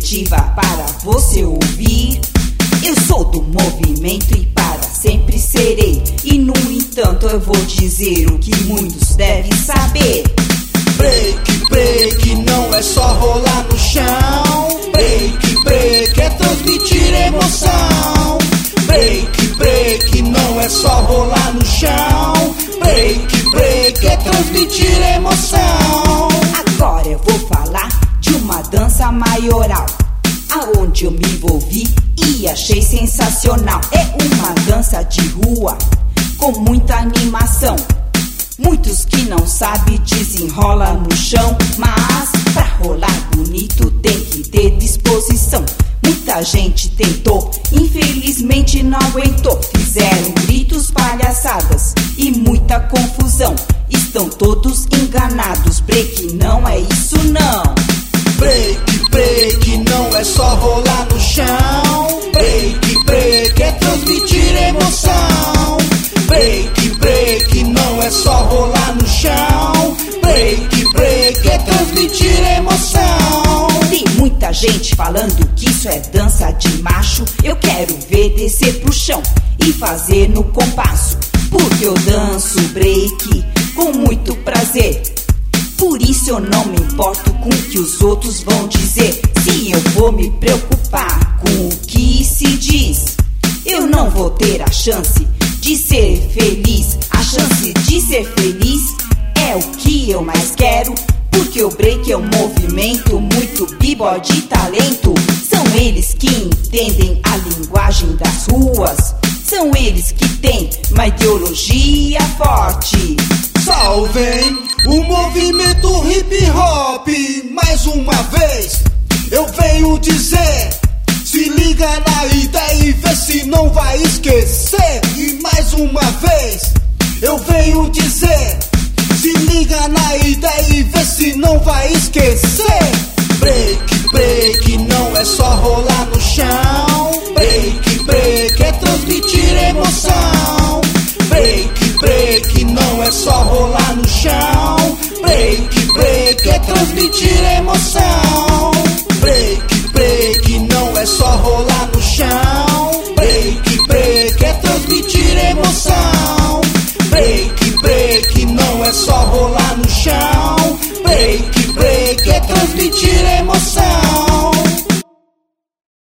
seletiva para você ouvir. Eu sou do movimento e para sempre serei. E no entanto eu vou dizer o que muitos devem saber. Break, break, não é só rolar no chão. Break, break, é transmitir emoção. Break, break, não é só rolar no chão. Break, break, é transmitir emoção. Agora eu vou falar de uma dança maioral, aonde eu me envolvi e achei sensacional. É uma dança de rua com muita animação. Muitos que não sabem desenrola no chão, mas pra rolar bonito tem que ter disposição. Muita gente tentou, infelizmente não aguentou. Fizeram gritos, palhaçadas e muita confusão. Estão todos enganados, break não é isso não. Break, break, não é só rolar no chão. Break, break, é transmitir emoção. Break, break, não é só rolar no chão. Break, break, é transmitir emoção. Tem muita gente falando que isso é dança de macho. Eu quero ver descer pro chão e fazer no compasso, porque eu danço break com muito prazer. Por isso eu não me importo com o que os outros vão dizer. Se eu vou me preocupar com o que se diz, eu não vou ter a chance de ser feliz. A chance de ser feliz é o que eu mais quero, porque o break é um movimento muito b-boy de talento. São eles que entendem a linguagem das ruas. São eles que têm uma ideologia forte. Salvem o movimento hip hop. Mais uma vez eu venho dizer, se liga na ideia e vê se não vai esquecer. E mais uma vez eu venho dizer, se liga na ideia e vê se não vai esquecer. Break, break, não é só rolar no chão.